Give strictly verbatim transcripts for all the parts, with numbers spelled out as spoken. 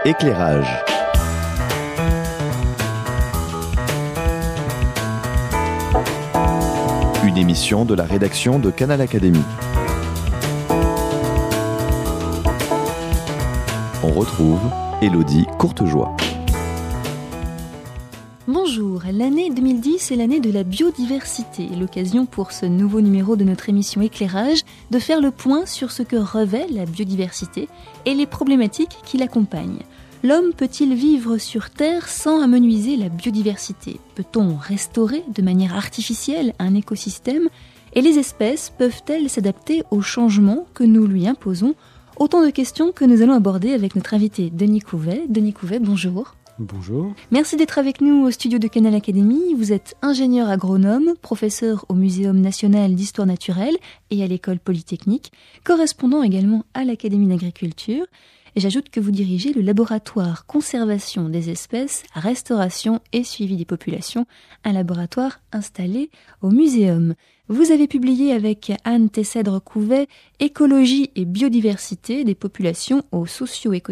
Éclairage. Une émission de la rédaction de Canal Académie. On retrouve Élodie Courtejoie. Bonjour, l'année deux mille dix est l'année de la biodiversité, l'occasion pour ce nouveau numéro de notre émission Éclairage de faire le point sur ce que revêt la biodiversité et les problématiques qui l'accompagnent. L'homme peut-il vivre sur Terre sans amenuiser la biodiversité ? Peut-on restaurer de manière artificielle un écosystème ? Et les espèces peuvent-elles s'adapter aux changements que nous lui imposons ? Autant de questions que nous allons aborder avec notre invité Denis Couvet. Denis Couvet, bonjour. Bonjour. Merci d'être avec nous au studio de Canal Académie. Vous êtes ingénieur agronome, professeur au Muséum national d'histoire naturelle et à l'école polytechnique, correspondant également à l'Académie d'agriculture. Et j'ajoute que vous dirigez le laboratoire conservation des espèces, restauration et suivi des populations, un laboratoire installé au Muséum. Vous avez publié avec Anne Tessèdre-Couvet « Écologie et biodiversité des populations aux socio-écosystèmes »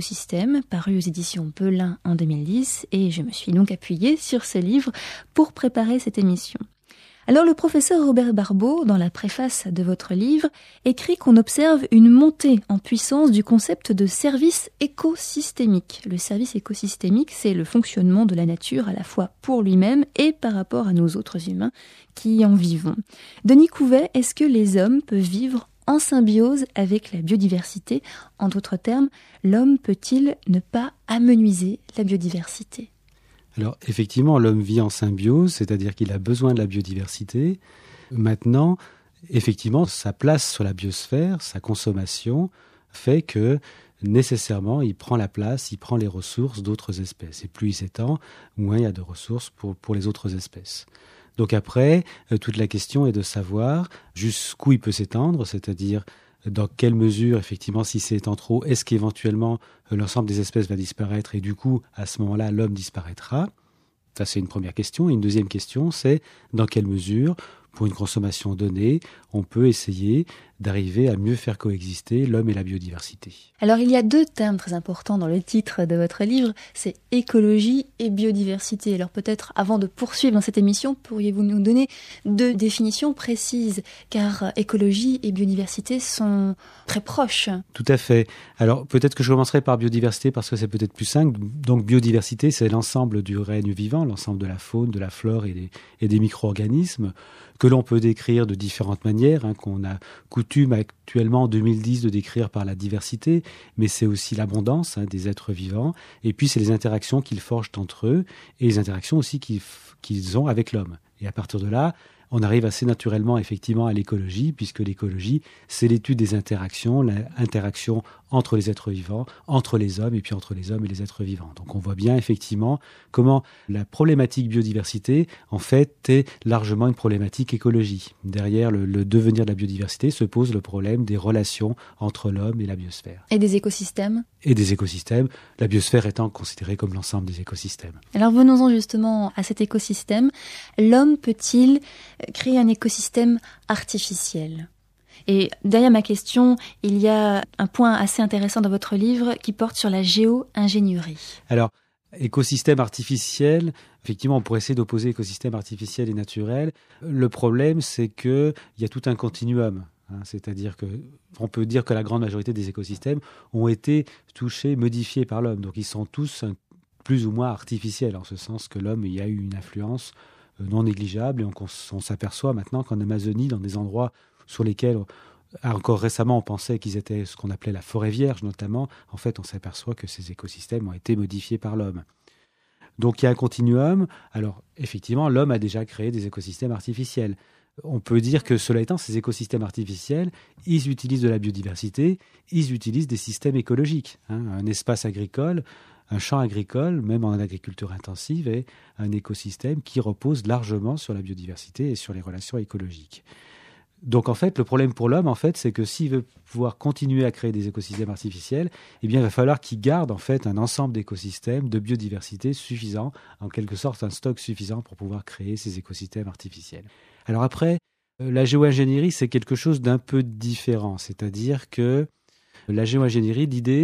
paru aux éditions Belin en deux mille dix, et je me suis donc appuyée sur ce livre pour préparer cette émission. Alors le professeur Robert Barbeau, dans la préface de votre livre, écrit qu'on observe une montée en puissance du concept de service écosystémique. Le service écosystémique, c'est le fonctionnement de la nature à la fois pour lui-même et par rapport à nous autres humains qui en vivons. Denis Couvet, est-ce que les hommes peuvent vivre en symbiose avec la biodiversité ? En d'autres termes, l'homme peut-il ne pas amenuiser la biodiversité ? Alors effectivement, l'homme vit en symbiose, c'est-à-dire qu'il a besoin de la biodiversité. Maintenant, effectivement, sa place sur la biosphère, sa consommation, fait que nécessairement, il prend la place, il prend les ressources d'autres espèces. Et plus il s'étend, moins il y a de ressources pour, pour les autres espèces. Donc après, euh, toute la question est de savoir jusqu'où il peut s'étendre, c'est-à-dire dans quelle mesure, effectivement, si c'est étant trop, est-ce qu'éventuellement euh, l'ensemble des espèces va disparaître et du coup, à ce moment-là, l'homme disparaîtra ? Ça, c'est une première question. Et une deuxième question, c'est dans quelle mesure, pour une consommation donnée, on peut essayer d'arriver à mieux faire coexister l'homme et la biodiversité. Alors il y a deux termes très importants dans le titre de votre livre, c'est écologie et biodiversité. Alors peut-être avant de poursuivre dans cette émission, pourriez-vous nous donner deux définitions précises, car écologie et biodiversité sont très proches. Tout à fait. Alors peut-être que je commencerai par biodiversité parce que c'est peut-être plus simple. Donc biodiversité, c'est l'ensemble du règne vivant, l'ensemble de la faune, de la flore et des, et des micro-organismes que l'on peut décrire de différentes manières, hein, qu'on a coutume actuellement en deux mille dix de décrire par la diversité, mais c'est aussi l'abondance hein, des êtres vivants, et puis c'est les interactions qu'ils forgent entre eux, et les interactions aussi qu'ils, qu'ils ont avec l'homme. Et à partir de là, on arrive assez naturellement effectivement à l'écologie, puisque l'écologie, c'est l'étude des interactions, l'interaction entre les êtres vivants, entre les hommes et puis entre les hommes et les êtres vivants. Donc on voit bien effectivement comment la problématique biodiversité, en fait, est largement une problématique écologie. Derrière le, le devenir de la biodiversité se pose le problème des relations entre l'homme et la biosphère. Et des écosystèmes ? Et des écosystèmes, la biosphère étant considérée comme l'ensemble des écosystèmes. Alors venons-en justement à cet écosystème. L'homme peut-il créer un écosystème artificiel ? Et derrière ma question, il y a un point assez intéressant dans votre livre qui porte sur la géo-ingénierie. Alors, écosystème artificiel, effectivement, on pourrait essayer d'opposer écosystème artificiel et naturel. Le problème, c'est qu'il y a tout un continuum. Hein, c'est-à-dire que on peut dire que la grande majorité des écosystèmes ont été touchés, modifiés par l'homme. Donc, ils sont tous un, plus ou moins artificiels, en ce sens que l'homme y a eu une influence non négligeable. Et on, on s'aperçoit maintenant qu'en Amazonie, dans des endroits sur lesquels, encore récemment, on pensait qu'ils étaient ce qu'on appelait la forêt vierge, notamment, en fait, on s'aperçoit que ces écosystèmes ont été modifiés par l'homme. Donc, il y a un continuum. Alors, effectivement, l'homme a déjà créé des écosystèmes artificiels. On peut dire que, cela étant, ces écosystèmes artificiels, ils utilisent de la biodiversité, ils utilisent des systèmes écologiques. Hein. Un espace agricole, un champ agricole, même en agriculture intensive, est un écosystème qui repose largement sur la biodiversité et sur les relations écologiques. Donc en fait, le problème pour l'homme, en fait, c'est que s'il veut pouvoir continuer à créer des écosystèmes artificiels, eh bien, il va falloir qu'il garde en fait un ensemble d'écosystèmes de biodiversité suffisant, en quelque sorte un stock suffisant pour pouvoir créer ces écosystèmes artificiels. Alors après, la géo-ingénierie, c'est quelque chose d'un peu différent, c'est-à-dire que la géo-ingénierie, l'idée,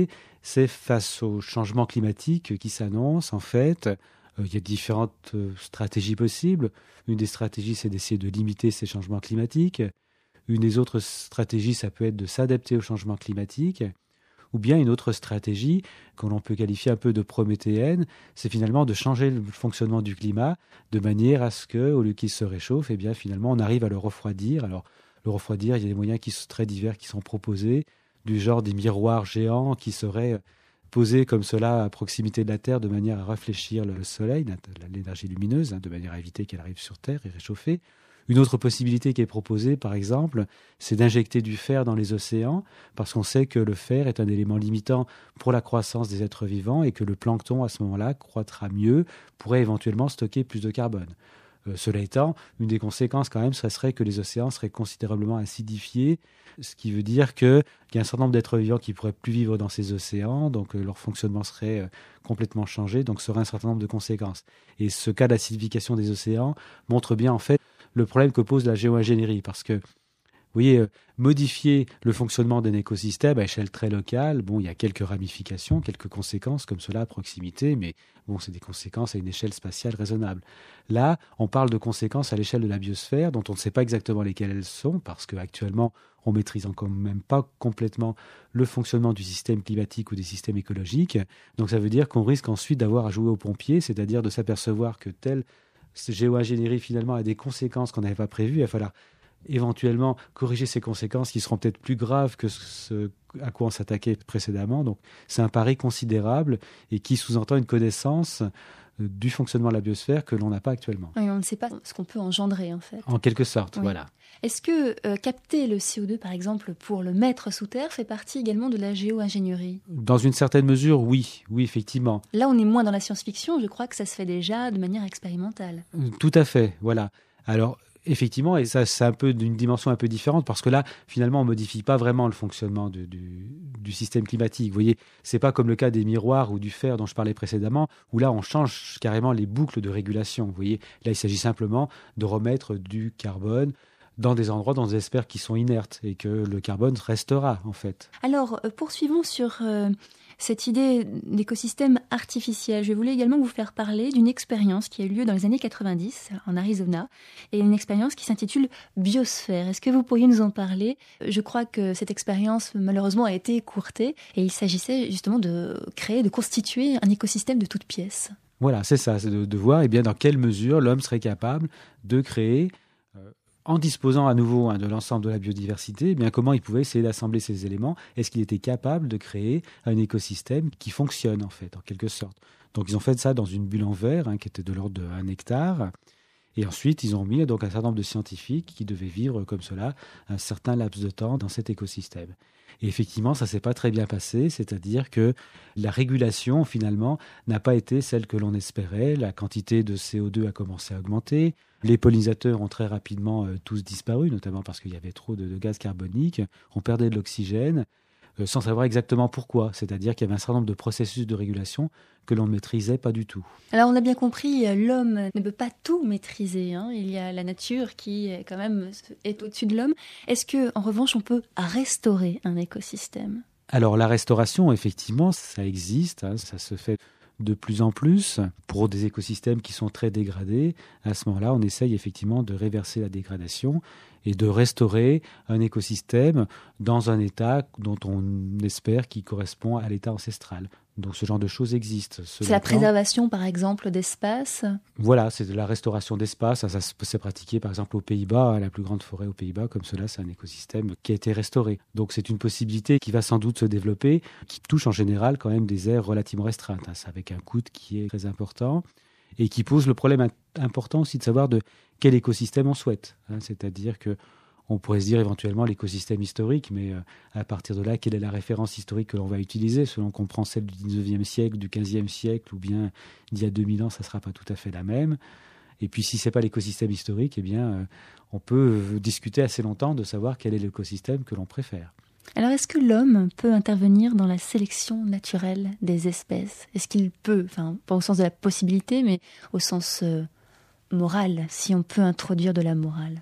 c'est face au changement climatique qui s'annonce, en fait. Euh, il y a différentes euh, stratégies possibles. Une des stratégies, c'est d'essayer de limiter ces changements climatiques. Une des autres stratégies, ça peut être de s'adapter au changement climatique. Ou bien une autre stratégie, que l'on peut qualifier un peu de prométhéenne, c'est finalement de changer le fonctionnement du climat de manière à ce que, au lieu qu'il se réchauffe, eh bien finalement on arrive à le refroidir. Alors le refroidir, il y a des moyens qui sont très divers qui sont proposés, du genre des miroirs géants qui seraient posés comme cela à proximité de la Terre de manière à réfléchir le soleil, l'énergie lumineuse, hein, de manière à éviter qu'elle arrive sur Terre et réchauffer. Une autre possibilité qui est proposée, par exemple, c'est d'injecter du fer dans les océans, parce qu'on sait que le fer est un élément limitant pour la croissance des êtres vivants et que le plancton, à ce moment-là, croîtra mieux, pourrait éventuellement stocker plus de carbone. Euh, cela étant, une des conséquences quand même, ce serait que les océans seraient considérablement acidifiés, ce qui veut dire qu'il y a un certain nombre d'êtres vivants qui ne pourraient plus vivre dans ces océans, donc euh, leur fonctionnement serait euh, complètement changé, donc ça aurait un certain nombre de conséquences. Et ce cas d'acidification des océans montre bien en fait le problème que pose la géo-ingénierie, parce que vous voyez, euh, modifier le fonctionnement d'un écosystème à échelle très locale, bon, il y a quelques ramifications, quelques conséquences comme cela à proximité, mais bon, c'est des conséquences à une échelle spatiale raisonnable. Là, on parle de conséquences à l'échelle de la biosphère, dont on ne sait pas exactement lesquelles elles sont, parce qu'actuellement, on maîtrise encore même pas complètement le fonctionnement du système climatique ou des systèmes écologiques. Donc ça veut dire qu'on risque ensuite d'avoir à jouer aux pompiers, c'est-à-dire de s'apercevoir que telle géo-ingénierie finalement a des conséquences qu'on n'avait pas prévues. Il va falloir éventuellement corriger ces conséquences qui seront peut-être plus graves que ce à quoi on s'attaquait précédemment. Donc c'est un pari considérable et qui sous-entend une connaissance du fonctionnement de la biosphère que l'on n'a pas actuellement. Oui, on ne sait pas ce qu'on peut engendrer en fait. En quelque sorte, oui. Voilà. Est-ce que euh, capter le C O deux, par exemple, pour le mettre sous terre, fait partie également de la géo-ingénierie ? Dans une certaine mesure, oui, oui, effectivement. Là, on est moins dans la science-fiction, je crois que ça se fait déjà de manière expérimentale. Euh, tout à fait, voilà. Alors, effectivement, et ça, c'est un peu d'une dimension un peu différente, parce que là, finalement, on ne modifie pas vraiment le fonctionnement de, du, du système climatique. Vous voyez, c'est pas comme le cas des miroirs ou du fer dont je parlais précédemment, où là, on change carrément les boucles de régulation. Vous voyez, là, il s'agit simplement de remettre du carbone dans des endroits, dans des sphères qui sont inertes, et que le carbone restera, en fait. Alors, euh, poursuivons sur euh, cette idée d'écosystème artificiel. Je voulais également vous faire parler d'une expérience qui a eu lieu dans les années quatre-vingt-dix, en Arizona, et une expérience qui s'intitule Biosphère. Est-ce que vous pourriez nous en parler ? Je crois que cette expérience, malheureusement, a été écourtée, et il s'agissait justement de créer, de constituer un écosystème de toutes pièces. Voilà, c'est ça, c'est de, de voir eh bien, dans quelle mesure l'homme serait capable de créer... Euh, en disposant à nouveau hein, de l'ensemble de la biodiversité, eh bien, comment il pouvait essayer d'assembler ces éléments ? Est-ce qu'il était capable de créer un écosystème qui fonctionne, en fait, en quelque sorte ? Donc, ils ont fait ça dans une bulle en verre, hein, qui était de l'ordre d'un hectare. Et ensuite, ils ont mis donc, un certain nombre de scientifiques qui devaient vivre comme cela un certain laps de temps dans cet écosystème. Et effectivement, ça ne s'est pas très bien passé, c'est-à-dire que la régulation, finalement, n'a pas été celle que l'on espérait. La quantité de C O deux a commencé à augmenter. Les pollinisateurs ont très rapidement euh, tous disparu, notamment parce qu'il y avait trop de, de gaz carbonique. On perdait de l'oxygène euh, sans savoir exactement pourquoi. C'est-à-dire qu'il y avait un certain nombre de processus de régulation que l'on ne maîtrisait pas du tout. Alors on a bien compris, l'homme ne peut pas tout maîtriser. Hein. Il y a la nature qui quand même est au-dessus de l'homme. Est-ce que, en revanche, on peut restaurer un écosystème ? Alors la restauration, effectivement, ça existe, hein, ça se fait de plus en plus. Pour des écosystèmes qui sont très dégradés, à ce moment-là, on essaye effectivement de réverser la dégradation et de restaurer un écosystème dans un état dont on espère qu'il correspond à l'état ancestral. Donc ce genre de choses existe. C'est la préservation, par exemple, d'espaces ? Voilà, c'est de la restauration d'espace. Ça, ça s'est pratiqué, par exemple, aux Pays-Bas, la plus grande forêt aux Pays-Bas, comme cela, c'est un écosystème qui a été restauré. Donc c'est une possibilité qui va sans doute se développer, qui touche en général quand même des aires relativement restreintes. C'est avec un coût qui est très important et qui pose le problème important aussi de savoir de quel écosystème on souhaite. C'est-à-dire que on pourrait se dire éventuellement l'écosystème historique, mais euh, à partir de là, quelle est la référence historique que l'on va utiliser ? Selon qu'on prend celle du dix-neuvième siècle, du quinzième siècle, ou bien d'il y a deux mille ans, ça ne sera pas tout à fait la même. Et puis, si ce n'est pas l'écosystème historique, eh bien, euh, on peut euh, discuter assez longtemps de savoir quel est l'écosystème que l'on préfère. Alors, est-ce que l'homme peut intervenir dans la sélection naturelle des espèces ? Est-ce qu'il peut, enfin, pas au sens de la possibilité, mais au sens euh, moral, si on peut introduire de la morale ?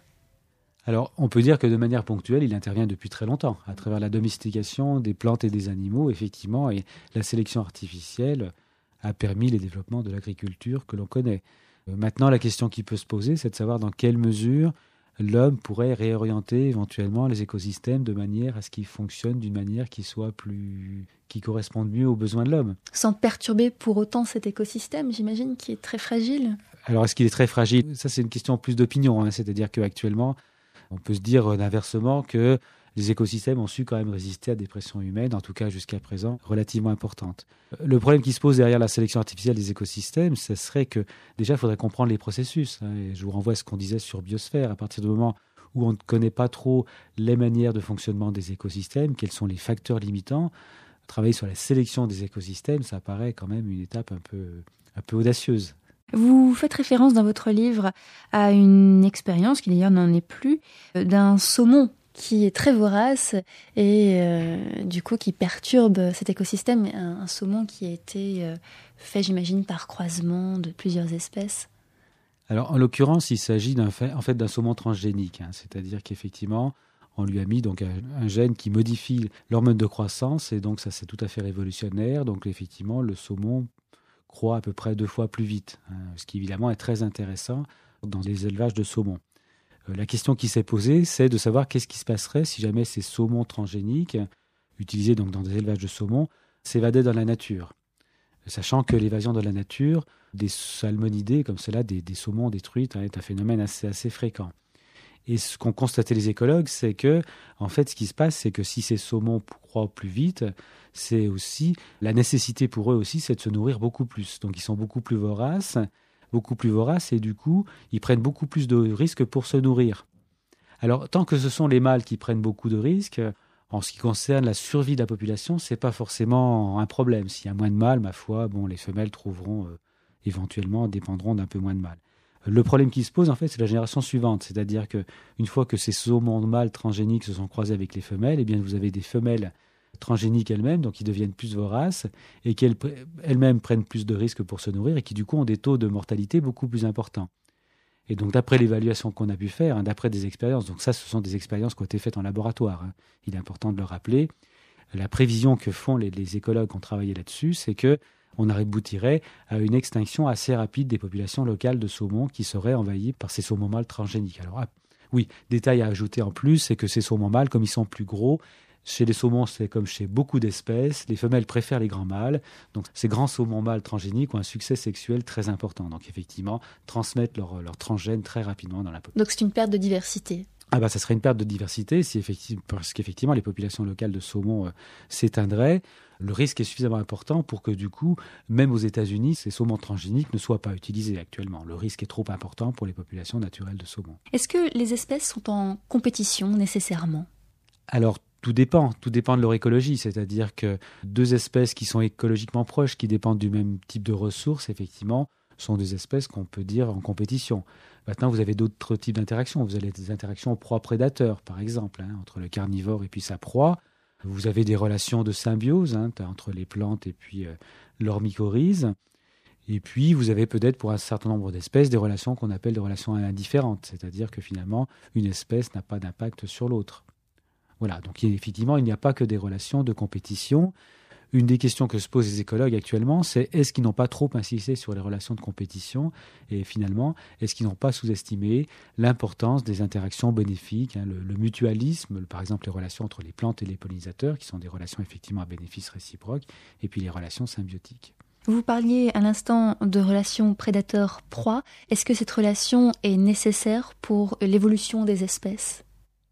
Alors, on peut dire que de manière ponctuelle, il intervient depuis très longtemps, à travers la domestication des plantes et des animaux, effectivement, et la sélection artificielle a permis les développements de l'agriculture que l'on connaît. Euh, maintenant, la question qui peut se poser, c'est de savoir dans quelle mesure l'homme pourrait réorienter éventuellement les écosystèmes de manière à ce qu'ils fonctionnent d'une manière qui soit plus, qui corresponde mieux aux besoins de l'homme. Sans perturber pour autant cet écosystème, j'imagine, qui est très fragile. Alors, est-ce qu'il est très fragile ? Ça, c'est une question plus d'opinion, hein. C'est-à-dire qu'actuellement, on peut se dire euh, inversement que les écosystèmes ont su quand même résister à des pressions humaines, en tout cas jusqu'à présent, relativement importantes. Le problème qui se pose derrière la sélection artificielle des écosystèmes, ce serait que déjà, il faudrait comprendre les processus. Hein, et je vous renvoie à ce qu'on disait sur Biosphère. À partir du moment où on ne connaît pas trop les manières de fonctionnement des écosystèmes, quels sont les facteurs limitants, travailler sur la sélection des écosystèmes, ça paraît quand même une étape un peu, un peu audacieuse. Vous faites référence dans votre livre à une expérience, qui d'ailleurs n'en est plus, d'un saumon qui est très vorace et euh, du coup qui perturbe cet écosystème. Un, un saumon qui a été euh, fait, j'imagine, par croisement de plusieurs espèces. Alors, en l'occurrence, il s'agit d'un fait, en fait, d'un saumon transgénique, hein, c'est-à-dire qu'effectivement, on lui a mis donc un, un gène qui modifie l'hormone de croissance et donc ça, c'est tout à fait révolutionnaire. Donc, effectivement, le saumon croît à peu près deux fois plus vite, hein, ce qui évidemment est très intéressant dans les élevages de saumon. Euh, la question qui s'est posée, c'est de savoir qu'est-ce qui se passerait si jamais ces saumons transgéniques, utilisés donc dans des élevages de saumon, s'évadaient dans la nature. Sachant que l'évasion de la nature, des salmonidés comme cela, des, des saumons détruits, hein, est un phénomène assez, assez fréquent. Et ce qu'ont constaté les écologues, c'est que, en fait, ce qui se passe, c'est que si ces saumons croient plus vite, c'est aussi la nécessité pour eux aussi, c'est de se nourrir beaucoup plus. Donc, ils sont beaucoup plus voraces, beaucoup plus voraces, et du coup, ils prennent beaucoup plus de risques pour se nourrir. Alors, tant que ce sont les mâles qui prennent beaucoup de risques, en ce qui concerne la survie de la population, c'est pas forcément un problème. S'il y a moins de mâles, ma foi, bon, les femelles trouveront euh, éventuellement dépendront d'un peu moins de mâles. Le problème qui se pose, en fait, c'est la génération suivante. C'est-à-dire qu'une fois que ces saumons mâles transgéniques se sont croisés avec les femelles, eh bien, vous avez des femelles transgéniques elles-mêmes, donc qui deviennent plus voraces et qui elles-mêmes prennent plus de risques pour se nourrir et qui, du coup, ont des taux de mortalité beaucoup plus importants. Et donc, d'après l'évaluation qu'on a pu faire, hein, d'après des expériences, donc ça, ce sont des expériences qui ont été faites en laboratoire, hein, il est important de le rappeler, la prévision que font les, les écologues qui ont travaillé là-dessus, c'est que on aboutirait à une extinction assez rapide des populations locales de saumons qui seraient envahies par ces saumons mâles transgéniques. Alors, ah, oui, détail à ajouter en plus, c'est que ces saumons mâles, comme ils sont plus gros, chez les saumons, c'est comme chez beaucoup d'espèces, les femelles préfèrent les grands mâles. Donc, ces grands saumons mâles transgéniques ont un succès sexuel très important. Donc, effectivement, transmettent leur, leur transgène très rapidement dans la population. Donc, c'est une perte de diversité. Ah bah, ça serait une perte de diversité si effectivement, parce qu'effectivement, les populations locales de saumons euh, s'éteindraient. Le risque est suffisamment important pour que, du coup, même aux États-Unis, ces saumons transgéniques ne soient pas utilisés actuellement. Le risque est trop important pour les populations naturelles de saumons. Est-ce que les espèces sont en compétition nécessairement ? Alors, tout dépend. Tout dépend de leur écologie. C'est-à-dire que deux espèces qui sont écologiquement proches, qui dépendent du même type de ressources, effectivement, sont des espèces qu'on peut dire en compétition. Maintenant, vous avez d'autres types d'interactions. Vous avez des interactions proie-prédateur, par exemple, hein, entre le carnivore et puis sa proie. Vous avez des relations de symbiose hein, entre les plantes et puis euh, leur mycorhize. Et puis, vous avez peut-être pour un certain nombre d'espèces des relations qu'on appelle des relations indifférentes, c'est-à-dire que finalement, une espèce n'a pas d'impact sur l'autre. Voilà, donc effectivement, il n'y a pas que des relations de compétition. Une des questions que se posent les écologues actuellement, c'est est-ce qu'ils n'ont pas trop insisté sur les relations de compétition et finalement, est-ce qu'ils n'ont pas sous-estimé l'importance des interactions bénéfiques, hein, le, le mutualisme, le, par exemple les relations entre les plantes et les pollinisateurs, qui sont des relations effectivement à bénéfice réciproque, et puis les relations symbiotiques. Vous parliez à l'instant de relation prédateur-proie. Est-ce que cette relation est nécessaire pour l'évolution des espèces ?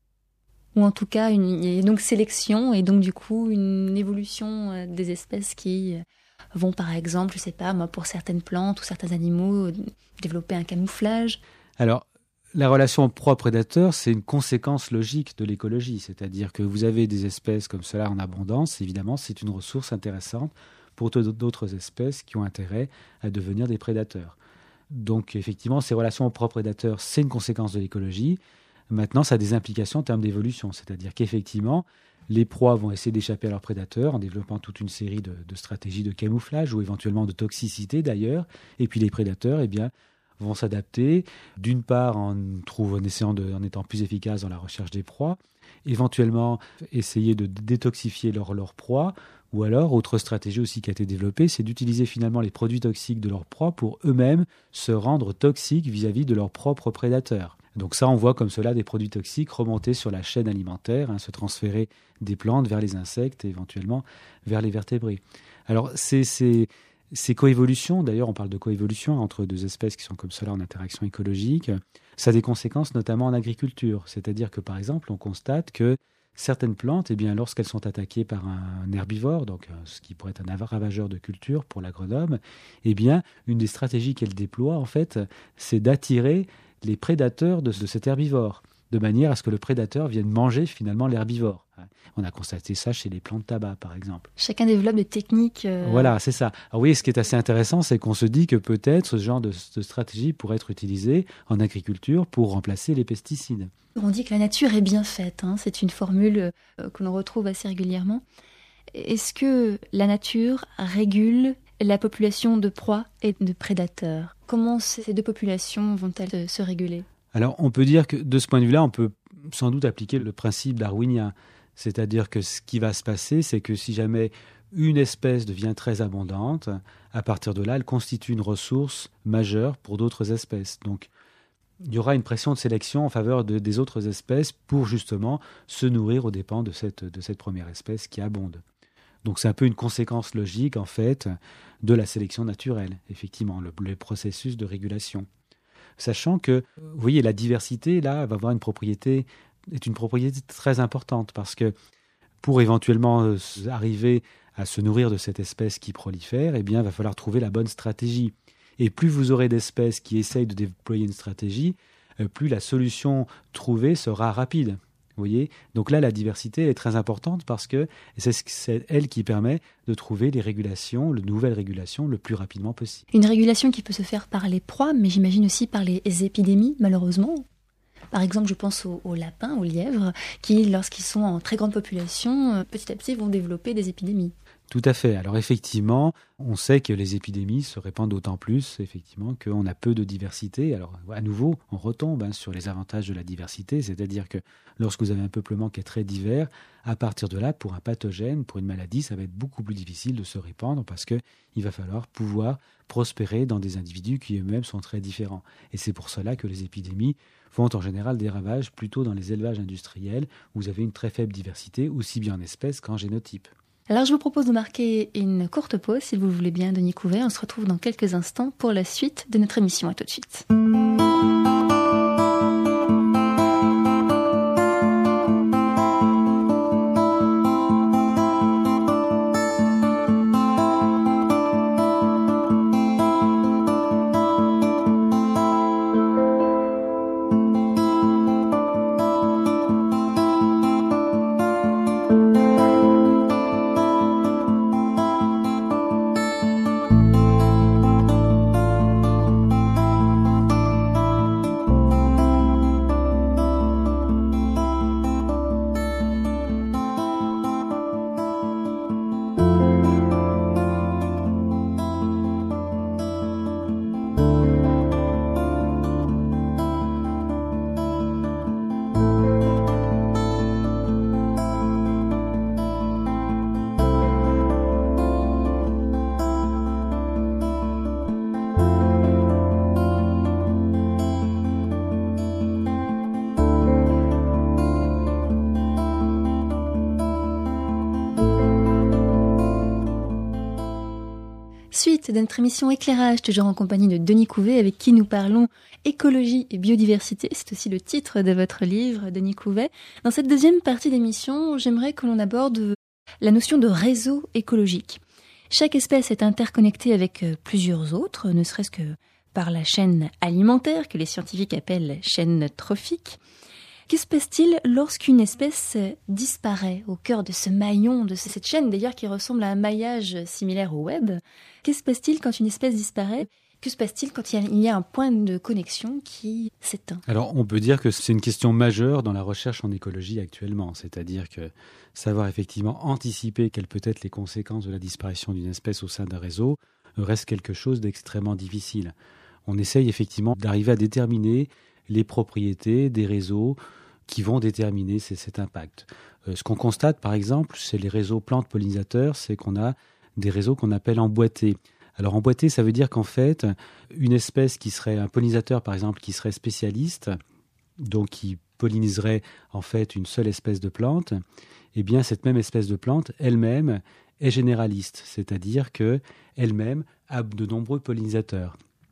Ou en tout cas, une, il y a donc sélection et donc du coup une évolution des espèces qui vont par exemple, je ne sais pas moi, pour certaines plantes ou certains animaux, développer un camouflage. Alors, la relation proie-prédateur, c'est une conséquence logique de l'écologie. C'est-à-dire que vous avez des espèces comme cela en abondance, évidemment, c'est une ressource intéressante pour d'autres espèces qui ont intérêt à devenir des prédateurs. Donc effectivement, ces relations proie-prédateur, c'est une conséquence de l'écologie. Maintenant, ça a des implications en termes d'évolution, c'est-à-dire qu'effectivement, les proies vont essayer d'échapper à leurs prédateurs en développant toute une série de, de stratégies de camouflage ou éventuellement de toxicité d'ailleurs, et puis les prédateurs, eh bien, vont s'adapter, d'une part en, trouve, en, essayant de, en étant plus efficaces dans la recherche des proies, éventuellement essayer de détoxifier leur, leur proie, ou alors, autre stratégie aussi qui a été développée, c'est d'utiliser finalement les produits toxiques de leur proie pour eux-mêmes se rendre toxiques vis-à-vis de leurs propres prédateurs. Donc ça, on voit comme cela des produits toxiques remonter sur la chaîne alimentaire, hein, se transférer des plantes vers les insectes et éventuellement vers les vertébrés. Alors, c'est... c'est Ces coévolutions, d'ailleurs on parle de coévolution entre deux espèces qui sont comme cela en interaction écologique, ça a des conséquences notamment en agriculture. C'est-à-dire que par exemple on constate que certaines plantes, eh bien, lorsqu'elles sont attaquées par un herbivore, donc ce qui pourrait être un ravageur de culture pour l'agronome, eh bien, une des stratégies qu'elle déploie en fait, c'est d'attirer les prédateurs de, de cet herbivore, de manière à ce que le prédateur vienne manger finalement l'herbivore. On a constaté ça chez les plantes de tabac, par exemple. Chacun développe des techniques. Euh... Voilà, c'est ça. Alors oui, ce qui est assez intéressant, c'est qu'on se dit que peut-être ce genre de, de stratégie pourrait être utilisée en agriculture pour remplacer les pesticides. On dit que la nature est bien faite. Hein. C'est une formule euh, que l'on retrouve assez régulièrement. Est-ce que la nature régule la population de proies et de prédateurs? Comment ces deux populations vont-elles se réguler? Alors, on peut dire que de ce point de vue-là, on peut sans doute appliquer le principe darwinien. C'est-à-dire que ce qui va se passer, c'est que si jamais une espèce devient très abondante, à partir de là, elle constitue une ressource majeure pour d'autres espèces. Donc, il y aura une pression de sélection en faveur de, des autres espèces pour justement se nourrir aux dépens de cette, de cette première espèce qui abonde. Donc, c'est un peu une conséquence logique, en fait, de la sélection naturelle, effectivement, le, le processus de régulation. Sachant que, vous voyez, la diversité, là, va avoir une propriété, est une propriété très importante parce que pour éventuellement arriver à se nourrir de cette espèce qui prolifère, eh bien, il va falloir trouver la bonne stratégie. Et plus vous aurez d'espèces qui essayent de déployer une stratégie, plus la solution trouvée sera rapide. Vous voyez ? Donc là, la diversité est très importante parce que c'est, c'est elle qui permet de trouver les régulations, les nouvelles régulations, le plus rapidement possible. Une régulation qui peut se faire par les proies, mais j'imagine aussi par les épidémies, malheureusement. Par exemple, je pense aux, aux lapins, aux lièvres, qui, lorsqu'ils sont en très grande population, petit à petit vont développer des épidémies. Tout à fait. Alors effectivement, on sait que les épidémies se répandent d'autant plus, effectivement, qu'on a peu de diversité. Alors à nouveau, on retombe hein, sur les avantages de la diversité, c'est-à-dire que lorsque vous avez un peuplement qui est très divers, à partir de là, pour un pathogène, pour une maladie, ça va être beaucoup plus difficile de se répandre parce qu'il va falloir pouvoir prospérer dans des individus qui eux-mêmes sont très différents. Et c'est pour cela que les épidémies font en général des ravages plutôt dans les élevages industriels où vous avez une très faible diversité, aussi bien en espèces qu'en génotype. Alors je vous propose de marquer une courte pause, si vous le voulez bien, Denis Couvet. On se retrouve dans quelques instants pour la suite de notre émission. À tout de suite. Suite de notre émission Éclairage, toujours en compagnie de Denis Couvet, avec qui nous parlons écologie et biodiversité. C'est aussi le titre de votre livre, Denis Couvet. Dans cette deuxième partie d'émission, j'aimerais que l'on aborde la notion de réseau écologique. Chaque espèce est interconnectée avec plusieurs autres, ne serait-ce que par la chaîne alimentaire, que les scientifiques appellent chaîne trophique. Que se passe-t-il lorsqu'une espèce disparaît au cœur de ce maillon, de cette chaîne d'ailleurs qui ressemble à un maillage similaire au web? Que se passe-t-il quand une espèce disparaît? Que se passe-t-il quand il y a un point de connexion qui s'éteint? Alors, on peut dire que c'est une question majeure dans la recherche en écologie actuellement. C'est-à-dire que savoir effectivement anticiper quelles peuvent être les conséquences de la disparition d'une espèce au sein d'un réseau reste quelque chose d'extrêmement difficile. on essaye effectivement d'arriver à déterminer les propriétés des réseaux qui vont déterminer c- cet impact. Euh, ce qu'on constate, par exemple, c'est les réseaux plantes-pollinisateurs, c'est qu'on a des réseaux qu'on appelle emboîtés. Alors emboîté, ça veut dire qu'en fait, une espèce qui serait un pollinisateur, par exemple, qui serait spécialiste, donc qui polliniserait en fait une seule espèce de plante, eh bien cette même espèce de plante elle-même est généraliste, c'est-à-dire que elle-même a de nombreux pollinisateurs.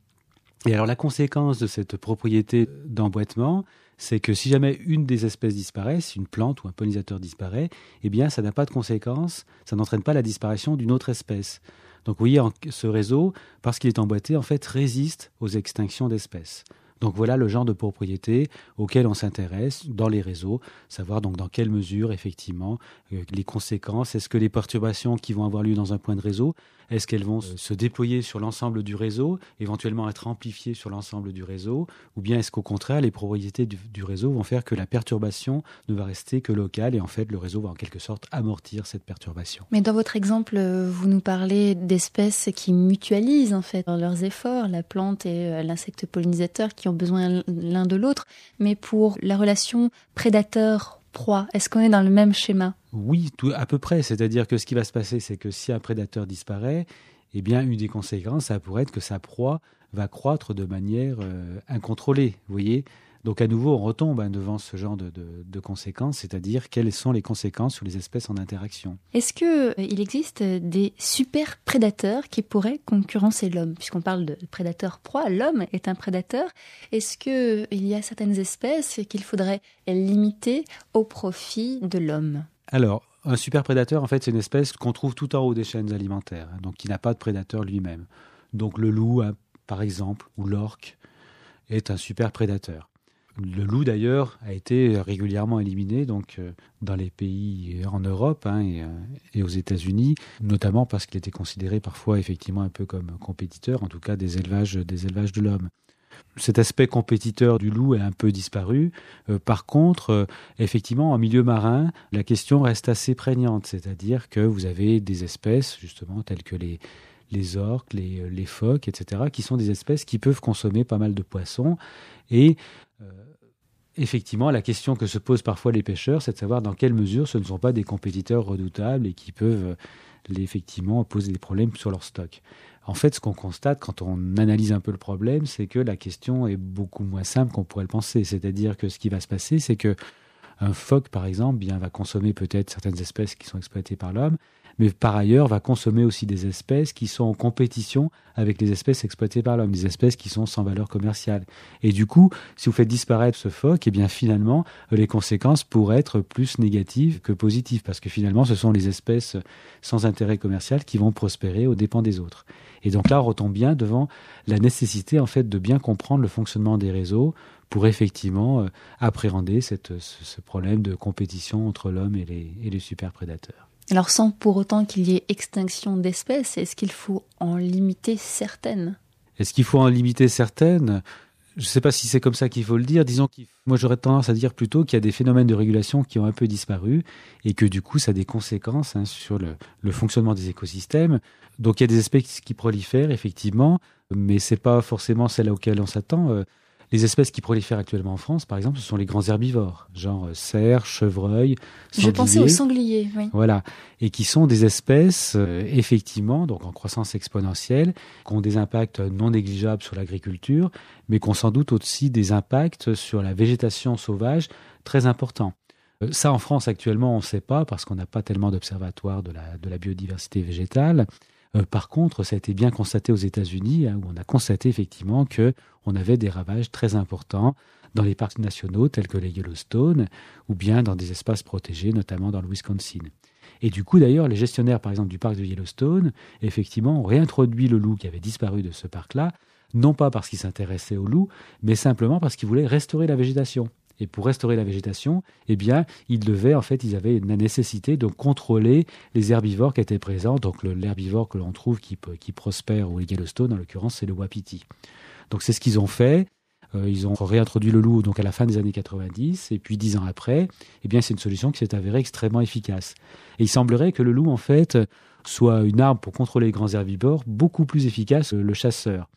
Et alors la conséquence de cette propriété d'emboîtement, c'est que si jamais une des espèces disparaît, si une plante ou un pollinisateur disparaît, eh bien ça n'a pas de conséquence, ça n'entraîne pas la disparition d'une autre espèce. Donc vous voyez, ce réseau, parce qu'il est emboîté, en fait, résiste aux extinctions d'espèces. Donc voilà le genre de propriété auquel on s'intéresse dans les réseaux, savoir donc dans quelle mesure, effectivement, euh, les conséquences, est-ce que les perturbations qui vont avoir lieu dans un point de réseau, est-ce qu'elles vont se déployer sur l'ensemble du réseau, éventuellement être amplifiées sur l'ensemble du réseau, ou bien est-ce qu'au contraire, les propriétés du, du réseau vont faire que la perturbation ne va rester que locale et en fait, le réseau va en quelque sorte amortir cette perturbation. Mais dans votre exemple, vous nous parlez d'espèces qui mutualisent en fait leurs efforts, la plante et l'insecte pollinisateur qui ont besoin l'un de l'autre, mais pour la relation prédateur-proie, est-ce qu'on est dans le même schéma ? Oui, tout, à peu près. C'est-à-dire que ce qui va se passer, c'est que si un prédateur disparaît, eh bien, une des conséquences, ça pourrait être que sa proie va croître de manière euh, incontrôlée. Vous voyez ? Donc, à nouveau, on retombe hein, devant ce genre de, de, de conséquences, c'est-à-dire quelles sont les conséquences sur les espèces en interaction. Est-ce qu'il existe des super prédateurs qui pourraient concurrencer l'homme ? Puisqu'on parle de prédateur-proie, l'homme est un prédateur. Est-ce qu'il y a certaines espèces qu'il faudrait limiter au profit de l'homme ? Alors, un super prédateur, en fait, c'est une espèce qu'on trouve tout en haut des chaînes alimentaires, hein, donc qui n'a pas de prédateur lui-même. Donc le loup, hein, par exemple, ou l'orque, est un super prédateur. Le loup, d'ailleurs, a été régulièrement éliminé donc, euh, dans les pays en Europe hein, et, euh, et aux États-Unis, notamment parce qu'il était considéré parfois effectivement un peu comme compétiteur, en tout cas des élevages, des élevages de l'homme. Cet aspect compétiteur du loup est un peu disparu. Euh, par contre, euh, effectivement, en milieu marin, la question reste assez prégnante, c'est-à-dire que vous avez des espèces, justement, telles que les, les orques, les, les phoques, et cetera, qui sont des espèces qui peuvent consommer pas mal de poissons. Et euh, effectivement, la question que se posent parfois les pêcheurs, c'est de savoir dans quelle mesure ce ne sont pas des compétiteurs redoutables et qui peuvent euh, effectivement poser des problèmes sur leur stock. En fait, ce qu'on constate quand on analyse un peu le problème, c'est que la question est beaucoup moins simple qu'on pourrait le penser. C'est-à-dire que ce qui va se passer, c'est que un phoque, par exemple, bien, va consommer peut-être certaines espèces qui sont exploitées par l'homme, mais par ailleurs va consommer aussi des espèces qui sont en compétition avec les espèces exploitées par l'homme, des espèces qui sont sans valeur commerciale. Et du coup, si vous faites disparaître ce phoque, eh bien finalement, les conséquences pourraient être plus négatives que positives, parce que finalement, ce sont les espèces sans intérêt commercial qui vont prospérer aux dépens des autres. Et donc là, on retombe bien devant la nécessité en fait de bien comprendre le fonctionnement des réseaux pour effectivement euh, appréhender cette, ce, ce problème de compétition entre l'homme et les, et les superprédateurs. Alors sans pour autant qu'il y ait extinction d'espèces, est-ce qu'il faut en limiter certaines ? Est-ce qu'il faut en limiter certaines ? Je ne sais pas si c'est comme ça qu'il faut le dire. Disons que moi j'aurais tendance à dire plutôt qu'il y a des phénomènes de régulation qui ont un peu disparu et que du coup ça a des conséquences hein, sur le, le fonctionnement des écosystèmes. Donc il y a des espèces qui prolifèrent effectivement, mais ce n'est pas forcément celles auxquelles on s'attend. Les espèces qui prolifèrent actuellement en France, par exemple, ce sont les grands herbivores, genre cerfs, chevreuils, sangliers. Je pensais aux sangliers, oui. Voilà, et qui sont des espèces, euh, effectivement, donc en croissance exponentielle, qui ont des impacts non négligeables sur l'agriculture, mais qui ont sans doute aussi des impacts sur la végétation sauvage très importants. Euh, ça, en France, actuellement, on ne sait pas, parce qu'on n'a pas tellement d'observatoires de la, de la biodiversité végétale. Euh, par contre, ça a été bien constaté aux États-Unis, hein, où on a constaté effectivement qu'on avait des ravages très importants dans les parcs nationaux tels que les Yellowstone, ou bien dans des espaces protégés, notamment dans le Wisconsin. Et du coup, d'ailleurs, les gestionnaires, par exemple, du parc de Yellowstone, effectivement, ont réintroduit le loup qui avait disparu de ce parc-là, non pas parce qu'ils s'intéressaient au loup, mais simplement parce qu'ils voulaient restaurer la végétation. Et pour restaurer la végétation, eh bien, ils devaient, en fait, ils avaient la nécessité de contrôler les herbivores qui étaient présents. Donc, le, l'herbivore que l'on trouve qui, qui prospère au Yellowstone, en l'occurrence, c'est le wapiti. Donc, c'est ce qu'ils ont fait. Euh, ils ont réintroduit le loup donc à la fin des années quatre-vingt-dix. Et puis, dix ans après, eh bien, c'est une solution qui s'est avérée extrêmement efficace. Et il semblerait que le loup, en fait, soit une arme pour contrôler les grands herbivores beaucoup plus efficace que le chasseur.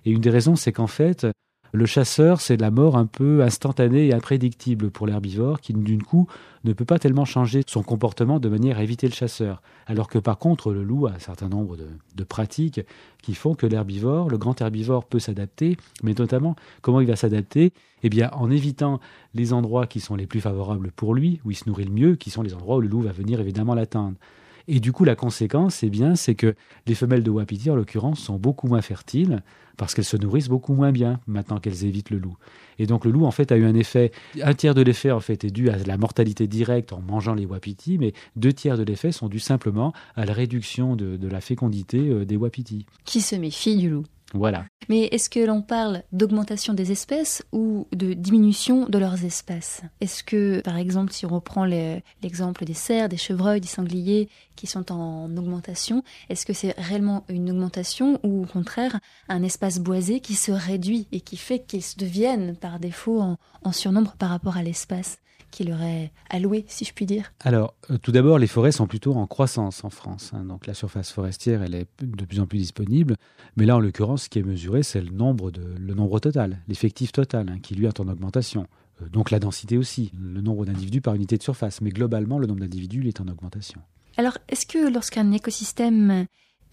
Et une des raisons, c'est qu'en fait, le chasseur, c'est la mort un peu instantanée et imprédictible pour l'herbivore qui, d'une coup, ne peut pas tellement changer son comportement de manière à éviter le chasseur. Alors que par contre, le loup a un certain nombre de, de pratiques qui font que l'herbivore, le grand herbivore, peut s'adapter. Mais notamment, comment il va s'adapter ? Eh bien, en évitant les endroits qui sont les plus favorables pour lui, où il se nourrit le mieux, qui sont les endroits où le loup va venir évidemment l'atteindre. Et du coup, la conséquence, eh bien, c'est que les femelles de wapiti, en l'occurrence, sont beaucoup moins fertiles parce qu'elles se nourrissent beaucoup moins bien maintenant qu'elles évitent le loup. Et donc, le loup, en fait, a eu un effet. Un tiers de l'effet, en fait, est dû à la mortalité directe en mangeant les wapitis, mais deux tiers de l'effet sont dus simplement à la réduction de, de la fécondité des wapitis. Qui se méfie du loup. Voilà. Mais est-ce que l'on parle d'augmentation des espèces ou de diminution de leurs espèces ? Est-ce que, par exemple, si on reprend les, l'exemple des cerfs, des chevreuils, des sangliers qui sont en augmentation, est-ce que c'est réellement une augmentation ou au contraire un espace boisé qui se réduit et qui fait qu'ils deviennent par défaut en, en surnombre par rapport à l'espace qui leur est alloué, si je puis dire ? Alors, euh, tout d'abord, les forêts sont plutôt en croissance en France. Hein. Donc, la surface forestière, elle est de plus en plus disponible. Mais là, en l'occurrence, ce qui est mesuré, c'est le nombre, de, le nombre total, l'effectif total, hein, qui lui est en augmentation. Euh, donc, la densité aussi, le nombre d'individus par unité de surface. Mais globalement, le nombre d'individus, il est en augmentation. Alors, est-ce que lorsqu'un écosystème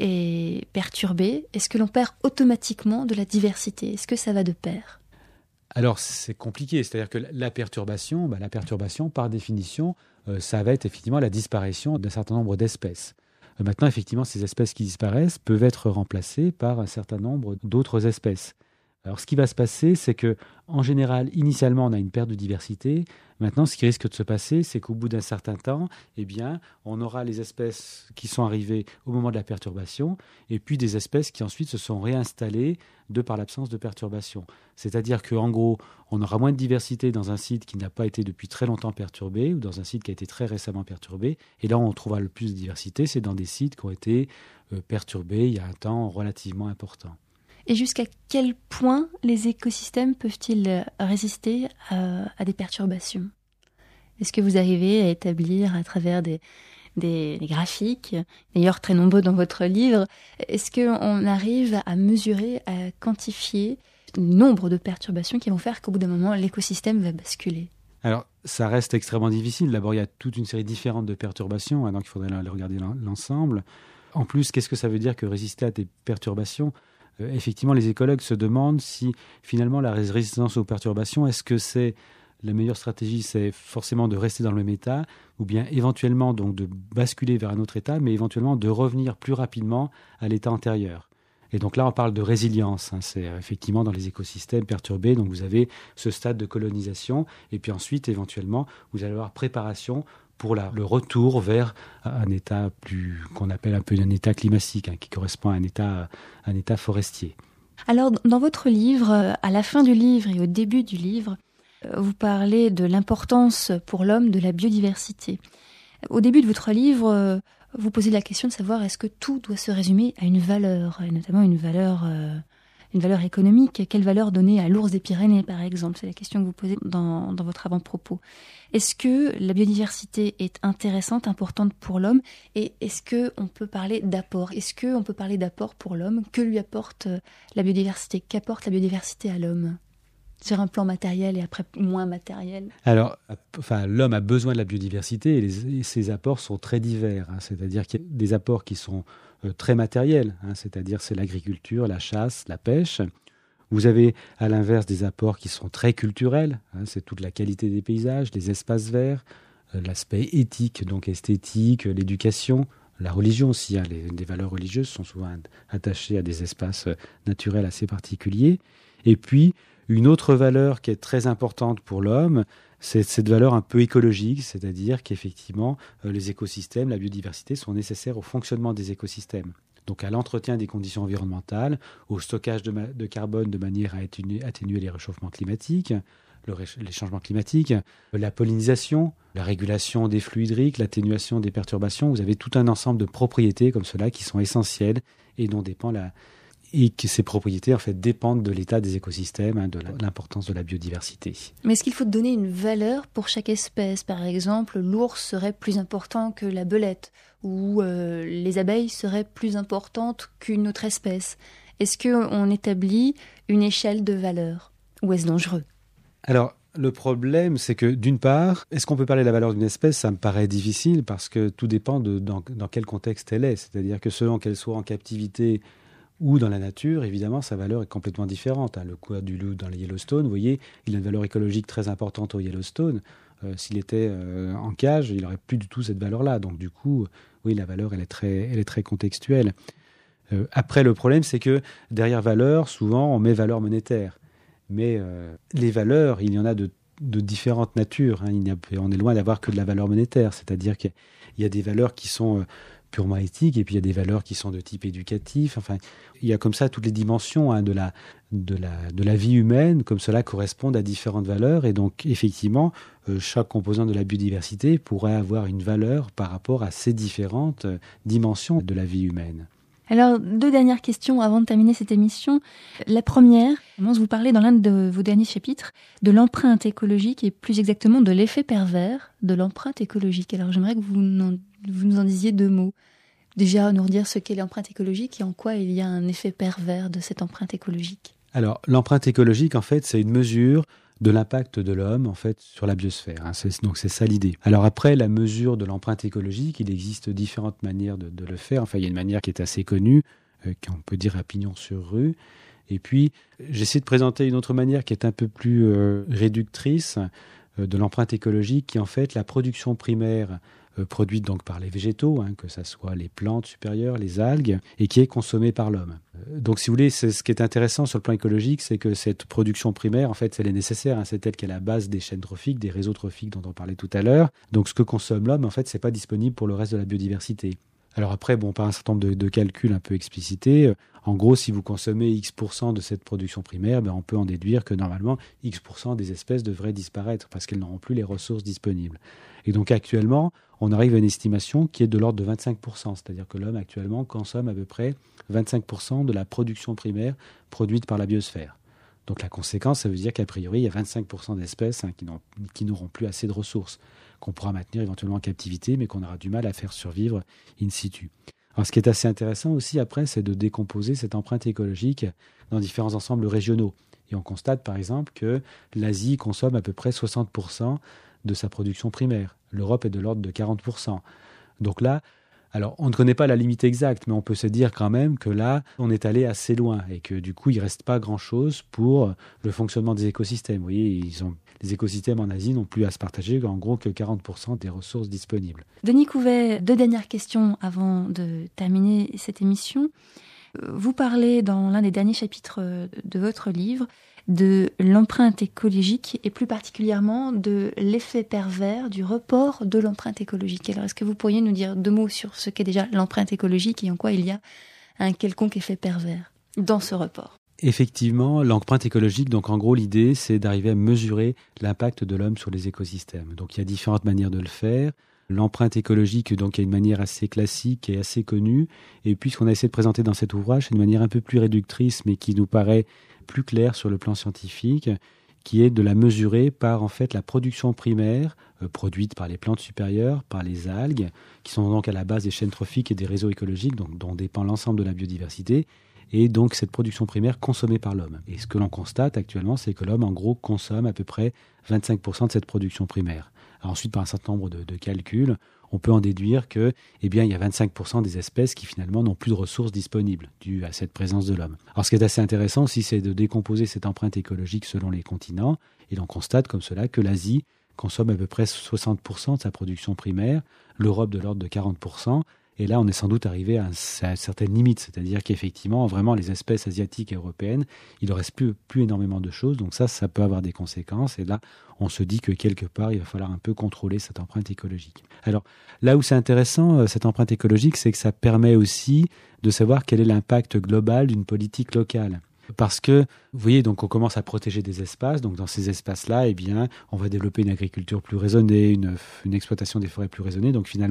est perturbé, est-ce que l'on perd automatiquement de la diversité ? Est-ce que ça va de pair ? Alors, c'est compliqué. C'est-à-dire que la perturbation, bah, la perturbation, par définition, euh, ça va être effectivement la disparition d'un certain nombre d'espèces. Euh, maintenant, effectivement, ces espèces qui disparaissent peuvent être remplacées par un certain nombre d'autres espèces. Alors, ce qui va se passer, c'est que, en général, initialement, on a une perte de diversité. Maintenant, ce qui risque de se passer, c'est qu'au bout d'un certain temps, eh bien, on aura les espèces qui sont arrivées au moment de la perturbation, et puis des espèces qui ensuite se sont réinstallées de par l'absence de perturbation. C'est-à-dire qu'en gros, on aura moins de diversité dans un site qui n'a pas été depuis très longtemps perturbé, ou dans un site qui a été très récemment perturbé. Et là, on trouvera le plus de diversité, c'est dans des sites qui ont été euh, perturbés il y a un temps relativement important. Et jusqu'à quel point les écosystèmes peuvent-ils résister à, à des perturbations ? Est-ce que vous arrivez à établir à travers des, des, des graphiques, d'ailleurs très nombreux dans votre livre, est-ce qu'on arrive à mesurer, à quantifier le nombre de perturbations qui vont faire qu'au bout d'un moment, l'écosystème va basculer ? Alors, ça reste extrêmement difficile. D'abord, il y a toute une série différente de perturbations, hein, donc il faudrait regarder l'ensemble. En plus, qu'est-ce que ça veut dire que résister à des perturbations ? Euh, effectivement, les écologues se demandent si, finalement, la résistance aux perturbations, est-ce que c'est la meilleure stratégie, c'est forcément de rester dans le même état, ou bien éventuellement donc de basculer vers un autre état, mais éventuellement de revenir plus rapidement à l'état antérieur. Et donc là, on parle de résilience. Hein, c'est effectivement dans les écosystèmes perturbés. Donc vous avez ce stade de colonisation, et puis ensuite, éventuellement, vous allez avoir préparation pour la, le retour vers un état plus qu'on appelle un peu un état climatique, hein, qui correspond à un état, un état forestier. Alors, dans votre livre, à la fin du livre et au début du livre, vous parlez de l'importance pour l'homme de la biodiversité. Au début de votre livre, vous posez la question de savoir est-ce que tout doit se résumer à une valeur, et notamment une valeur, euh, une valeur économique. Quelle valeur donner à l'ours des Pyrénées, par exemple ? C'est la question que vous posez dans, dans votre avant-propos. Est-ce que la biodiversité est intéressante, importante pour l'homme ? Et est-ce qu'on peut parler d'apport ? Est-ce qu'on peut parler d'apport pour l'homme ? Que lui apporte la biodiversité ? Qu'apporte la biodiversité à l'homme ? Sur un plan matériel et après moins matériel. Alors, enfin, l'homme a besoin de la biodiversité et, les, et ses apports sont très divers. Hein, c'est-à-dire qu'il y a des apports qui sont euh, très matériels, hein, c'est-à-dire c'est l'agriculture, la chasse, la pêche. Vous avez à l'inverse des apports qui sont très culturels, hein, c'est toute la qualité des paysages, des espaces verts, euh, l'aspect éthique, donc esthétique, l'éducation, la religion aussi. Hein, les, les valeurs religieuses sont souvent attachées à des espaces naturels assez particuliers. Et puis, une autre valeur qui est très importante pour l'homme, c'est cette valeur un peu écologique, c'est-à-dire qu'effectivement, euh, les écosystèmes, la biodiversité sont nécessaires au fonctionnement des écosystèmes. Donc à l'entretien des conditions environnementales, au stockage de, ma- de carbone de manière à atténuer, atténuer les réchauffements climatiques, le ré- les changements climatiques, la pollinisation, la régulation des flux hydriques, l'atténuation des perturbations. Vous avez tout un ensemble de propriétés comme cela qui sont essentielles et dont dépend la... et que ces propriétés en fait dépendent de l'état des écosystèmes, hein, de l'importance de la biodiversité. Mais est-ce qu'il faut donner une valeur pour chaque espèce ? Par exemple, l'ours serait plus important que la belette, ou euh, les abeilles seraient plus importantes qu'une autre espèce. Est-ce qu'on établit une échelle de valeur ou est-ce dangereux ? Alors, le problème, c'est que d'une part, est-ce qu'on peut parler de la valeur d'une espèce ? Ça me paraît difficile parce que tout dépend de dans, dans quel contexte elle est. C'est-à-dire que selon qu'elle soit en captivité ou dans la nature, évidemment, sa valeur est complètement différente. Le couard du loup dans le Yellowstone, vous voyez, il a une valeur écologique très importante au Yellowstone. Euh, s'il était euh, en cage, il n'aurait plus du tout cette valeur-là. Donc du coup, oui, la valeur, elle est très, elle est très contextuelle. Euh, après, le problème, c'est que derrière valeur, souvent, on met valeur monétaire. Mais euh, les valeurs, il y en a de, de différentes natures. Hein. Il y a, on est loin d'avoir que de la valeur monétaire. C'est-à-dire qu'il y a des valeurs qui sont euh, purement éthiques et puis il y a des valeurs qui sont de type éducatif. Enfin, il y a comme ça toutes les dimensions hein, de, la, de, la, de la vie humaine, comme cela correspondent à différentes valeurs. Et donc, effectivement, euh, chaque composant de la biodiversité pourrait avoir une valeur par rapport à ces différentes euh, dimensions de la vie humaine. Alors, deux dernières questions avant de terminer cette émission. La première, vous parlez dans l'un de vos derniers chapitres de l'empreinte écologique et plus exactement de l'effet pervers de l'empreinte écologique. Alors, j'aimerais que vous, n'en, vous nous en disiez deux mots. Déjà, nous redire ce qu'est l'empreinte écologique et en quoi il y a un effet pervers de cette empreinte écologique. Alors, l'empreinte écologique, en fait, c'est une mesure de l'impact de l'homme en fait sur la biosphère. Hein. C'est, donc c'est ça l'idée. Alors après, la mesure de l'empreinte écologique, il existe différentes manières de, de le faire. Enfin, il y a une manière qui est assez connue, euh, qu'on peut dire à pignon sur rue. Et puis, j'essaie de présenter une autre manière qui est un peu plus euh, réductrice euh, de l'empreinte écologique, qui est en fait la production primaire euh, produite donc par les végétaux, hein, que ce soit les plantes supérieures, les algues, et qui est consommée par l'homme. Donc, si vous voulez, c'est, ce qui est intéressant sur le plan écologique, c'est que cette production primaire, en fait, elle est nécessaire. Hein, c'est elle qui est la base des chaînes trophiques, des réseaux trophiques dont on parlait tout à l'heure. Donc, ce que consomme l'homme, en fait, c'est pas disponible pour le reste de la biodiversité. Alors après, bon, par un certain nombre de, de calculs un peu explicités, en gros, si vous consommez X% de cette production primaire, ben, on peut en déduire que normalement, X% des espèces devraient disparaître parce qu'elles n'auront plus les ressources disponibles. Et donc actuellement, on arrive à une estimation qui est de l'ordre de vingt-cinq pour cent, c'est-à-dire que l'homme actuellement consomme à peu près vingt-cinq pour cent de la production primaire produite par la biosphère. Donc la conséquence, ça veut dire qu'a priori, il y a vingt-cinq pour cent d'espèces hein, qui, n'ont, qui n'auront plus assez de ressources, qu'on pourra maintenir éventuellement en captivité, mais qu'on aura du mal à faire survivre in situ. Alors ce qui est assez intéressant aussi après, c'est de décomposer cette empreinte écologique dans différents ensembles régionaux. Et on constate par exemple que l'Asie consomme à peu près soixante pour cent de sa production primaire. L'Europe est de l'ordre de quarante pour cent. Donc là, alors on ne connaît pas la limite exacte, mais on peut se dire quand même que là, on est allé assez loin et que du coup, il ne reste pas grand-chose pour le fonctionnement des écosystèmes. Vous voyez, ils ont, les écosystèmes en Asie n'ont plus à se partager en gros que quarante pour cent des ressources disponibles. Denis Couvet, deux dernières questions avant de terminer cette émission. Vous parlez dans l'un des derniers chapitres de votre livre de l'empreinte écologique et plus particulièrement de l'effet pervers du report de l'empreinte écologique. Alors, est-ce que vous pourriez nous dire deux mots sur ce qu'est déjà l'empreinte écologique et en quoi il y a un quelconque effet pervers dans ce report ? Effectivement, l'empreinte écologique, donc en gros l'idée, c'est d'arriver à mesurer l'impact de l'homme sur les écosystèmes. Donc il y a différentes manières de le faire. L'empreinte écologique, donc, il y a une manière assez classique et assez connue. Et puis, ce qu'on a essayé de présenter dans cet ouvrage, c'est une manière un peu plus réductrice, mais qui nous paraît plus claire sur le plan scientifique, qui est de la mesurer par, en fait, la production primaire euh, produite par les plantes supérieures, par les algues, qui sont donc à la base des chaînes trophiques et des réseaux écologiques, donc, dont dépend l'ensemble de la biodiversité. Et donc, cette production primaire consommée par l'homme. Et ce que l'on constate actuellement, c'est que l'homme, en gros, consomme à peu près vingt-cinq pour cent de cette production primaire. Alors ensuite, par un certain nombre de, de calculs, on peut en déduire que, eh bien, il y a vingt-cinq pour cent des espèces qui finalement n'ont plus de ressources disponibles dues à cette présence de l'homme. Alors, ce qui est assez intéressant aussi, c'est de décomposer cette empreinte écologique selon les continents. Et l'on constate comme cela que l'Asie consomme à peu près soixante pour cent de sa production primaire, l'Europe de l'ordre de quarante pour cent. Et là, on est sans doute arrivé à, un, à certaines limites, c'est-à-dire qu'effectivement, vraiment, les espèces asiatiques et européennes, il ne reste plus, plus énormément de choses. Donc ça, ça peut avoir des conséquences. Et là, on se dit que quelque part, il va falloir un peu contrôler cette empreinte écologique. Alors, là où c'est intéressant, cette empreinte écologique, c'est que ça permet aussi de savoir quel est l'impact global d'une politique locale. Parce que, vous voyez, donc on commence à protéger des espaces. Donc dans ces espaces-là, eh bien, on va développer une agriculture plus raisonnée, une, une exploitation des forêts plus raisonnée. Donc finalement,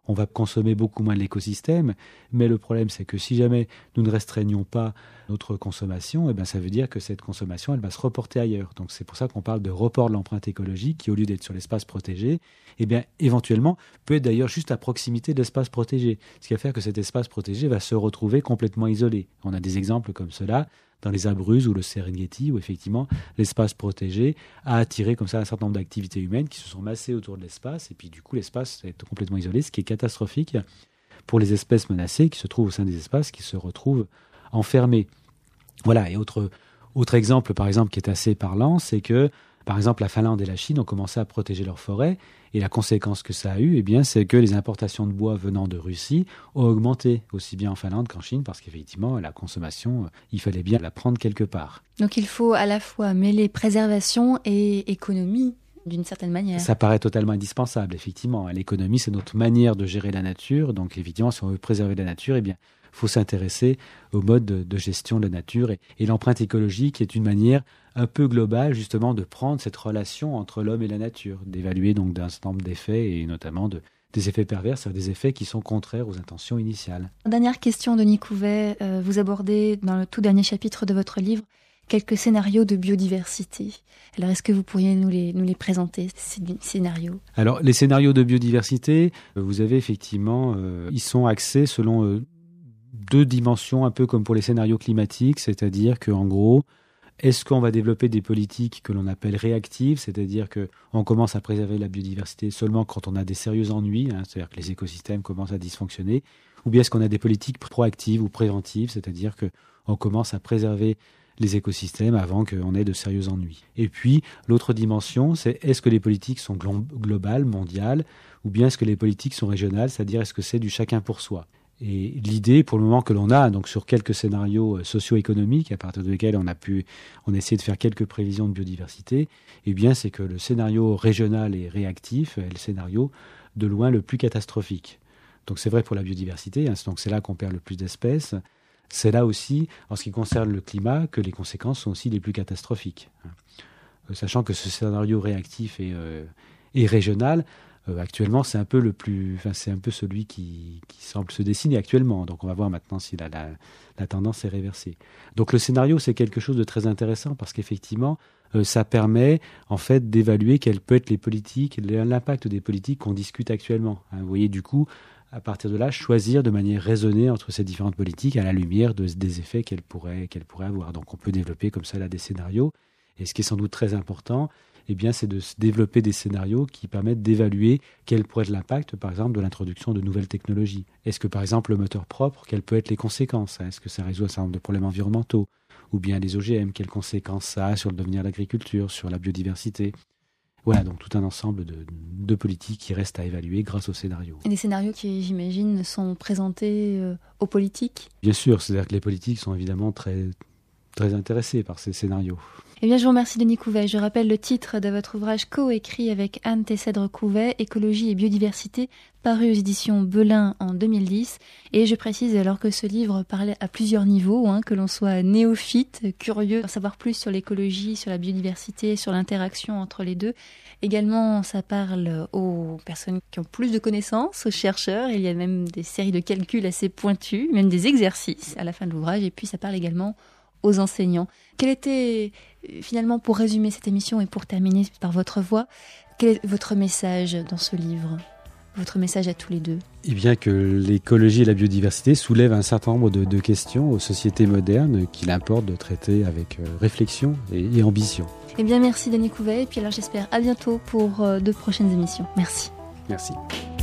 on va consommer beaucoup moins de l'écosystème, mais le problème c'est que si jamais nous ne restreignons pas notre consommation, eh bien, ça veut dire que cette consommation elle va se reporter ailleurs. Donc c'est pour ça qu'on parle de report de l'empreinte écologique qui, au lieu d'être sur l'espace protégé, eh bien, éventuellement peut être d'ailleurs juste à proximité de l'espace protégé, ce qui va faire que cet espace protégé va se retrouver complètement isolé. On a des exemples comme cela dans les Abruzzes ou le Serengeti, où effectivement l'espace protégé a attiré comme ça un certain nombre d'activités humaines qui se sont massées autour de l'espace, et puis du coup l'espace est complètement isolé, ce qui est catastrophique pour les espèces menacées qui se trouvent au sein des espaces qui se retrouvent enfermés. Voilà, et autre, autre exemple, par exemple, qui est assez parlant, c'est que, par exemple, la Finlande et la Chine ont commencé à protéger leurs forêts, et la conséquence que ça a eu, eh bien, c'est que les importations de bois venant de Russie ont augmenté, aussi bien en Finlande qu'en Chine, parce qu'effectivement, la consommation, il fallait bien la prendre quelque part. Donc il faut à la fois mêler préservation et économie, d'une certaine manière. Ça paraît totalement indispensable, effectivement. L'économie, c'est notre manière de gérer la nature, donc évidemment, si on veut préserver la nature, eh bien, il faut s'intéresser au mode de, de gestion de la nature. Et, et l'empreinte écologique est une manière un peu globale, justement, de prendre cette relation entre l'homme et la nature, d'évaluer donc d'un certain nombre d'effets, et notamment de, des effets pervers, c'est-à-dire des effets qui sont contraires aux intentions initiales. Dernière question, Denis Couvet. Euh, vous abordez, dans le tout dernier chapitre de votre livre, quelques scénarios de biodiversité. Alors, est-ce que vous pourriez nous les, nous les présenter, ces scénarios ? Alors, les scénarios de biodiversité, vous avez effectivement, euh, ils sont axés selon euh, deux dimensions, un peu comme pour les scénarios climatiques, c'est-à-dire qu'en gros, est-ce qu'on va développer des politiques que l'on appelle réactives, c'est-à-dire qu'on commence à préserver la biodiversité seulement quand on a des sérieux ennuis, hein, c'est-à-dire que les écosystèmes commencent à dysfonctionner, ou bien est-ce qu'on a des politiques proactives ou préventives, c'est-à-dire qu'on commence à préserver les écosystèmes avant qu'on ait de sérieux ennuis. Et puis, l'autre dimension, c'est est-ce que les politiques sont glo- globales, mondiales, ou bien est-ce que les politiques sont régionales, c'est-à-dire est-ce que c'est du chacun pour soi. Et l'idée, pour le moment que l'on a, donc sur quelques scénarios socio-économiques, à partir desquels on a pu, on a essayé de faire quelques prévisions de biodiversité, eh bien, c'est que le scénario régional et réactif est le scénario de loin le plus catastrophique. Donc c'est vrai pour la biodiversité, hein, donc c'est là qu'on perd le plus d'espèces. C'est là aussi, en ce qui concerne le climat, que les conséquences sont aussi les plus catastrophiques. Euh, sachant que ce scénario réactif et, euh, et régional, euh, actuellement, c'est un peu le plus, enfin, c'est un peu celui qui, qui semble se dessiner actuellement. Donc, on va voir maintenant si la, la, la tendance est réversée. Donc, le scénario, c'est quelque chose de très intéressant parce qu'effectivement, euh, ça permet en fait d'évaluer quelles peuvent être les politiques, l'impact des politiques qu'on discute actuellement. Hein, vous voyez, du coup, à partir de là, choisir de manière raisonnée entre ces différentes politiques à la lumière de, des effets qu'elles pourraient, qu'elles pourraient avoir. Donc on peut développer comme ça là des scénarios. Et ce qui est sans doute très important, eh bien, c'est de développer des scénarios qui permettent d'évaluer quel pourrait être l'impact, par exemple, de l'introduction de nouvelles technologies. Est-ce que, par exemple, le moteur propre, quelles peuvent être les conséquences ? Est-ce que ça résout un certain nombre de problèmes environnementaux ? Ou bien les O G M, quelles conséquences ça a sur le devenir de l'agriculture, sur la biodiversité ? Voilà, donc tout un ensemble de, de politiques qui restent à évaluer grâce aux scénarios. Et des scénarios qui, j'imagine, sont présentés euh, aux politiques ? Bien sûr, c'est-à-dire que les politiques sont évidemment très, très intéressés par ces scénarios. Eh bien, je vous remercie, Denis Couvet. Je rappelle le titre de votre ouvrage coécrit avec Anne Tessèdre-Couvet, Écologie et biodiversité, paru aux éditions Belin en deux mille dix. Et je précise alors que ce livre parlait à plusieurs niveaux, hein, que l'on soit néophyte, curieux d'en savoir plus sur l'écologie, sur la biodiversité, sur l'interaction entre les deux. Également, ça parle aux personnes qui ont plus de connaissances, aux chercheurs. Il y a même des séries de calculs assez pointus, même des exercices à la fin de l'ouvrage. Et puis, ça parle également aux enseignants. Quel était, finalement, pour résumer cette émission et pour terminer par votre voix, quel est votre message dans ce livre ? Votre message à tous les deux ? Eh bien que l'écologie et la biodiversité soulèvent un certain nombre de, de questions aux sociétés modernes qu'il importe de traiter avec euh, réflexion et, et ambition. Eh bien, merci Denis Couvet. Et puis alors, j'espère à bientôt pour euh, de prochaines émissions. Merci. Merci.